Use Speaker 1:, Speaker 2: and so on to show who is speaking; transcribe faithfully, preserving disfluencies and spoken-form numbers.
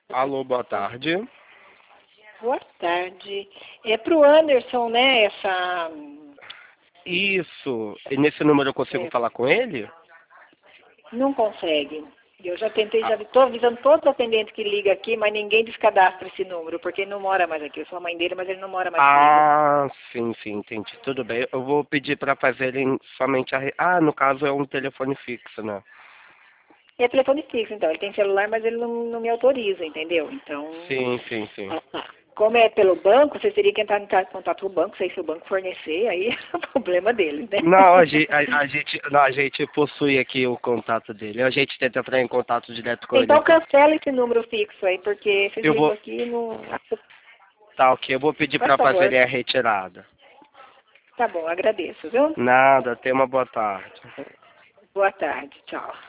Speaker 1: Alô, boa tarde.
Speaker 2: Boa tarde. É pro Anderson, né? Essa.
Speaker 1: Isso. E nesse número eu consigo
Speaker 2: É,
Speaker 1: falar com ele?
Speaker 2: não consegue. Eu já tentei,
Speaker 1: Ah,
Speaker 2: já estou avisando todos os atendentes que ligam aqui, mas ninguém descadastra esse número, porque ele não mora mais aqui. Eu sou a mãe dele, mas ele não mora mais comigo.
Speaker 1: ah, sim, sim, entendi. Tudo bem. Eu vou pedir para fazerem somente a... re- Ah, no caso é um telefone fixo, né?
Speaker 2: E é telefone fixo, então. Ele tem celular, mas ele não, não me autoriza, entendeu? Então,
Speaker 1: Sim, sim, sim.
Speaker 2: ah, tá. Como é pelo banco, você teria que entrar em contato com o banco, se o banco fornecer, aí é o problema dele, né?
Speaker 1: Não, a gente, a, a gente, não, a gente possui aqui o contato dele. A gente tenta entrar em contato direto com ele
Speaker 2: Então
Speaker 1: aqui.
Speaker 2: cancela esse número fixo aí, porque esses
Speaker 1: Eu
Speaker 2: ligam
Speaker 1: vou...
Speaker 2: aqui não.
Speaker 1: Tá, ok. Eu vou pedir
Speaker 2: Por
Speaker 1: para
Speaker 2: favor.
Speaker 1: fazerem a retirada.
Speaker 2: Tá bom, agradeço, viu?
Speaker 1: Nada. Tenha uma boa tarde.
Speaker 2: Boa tarde, tchau.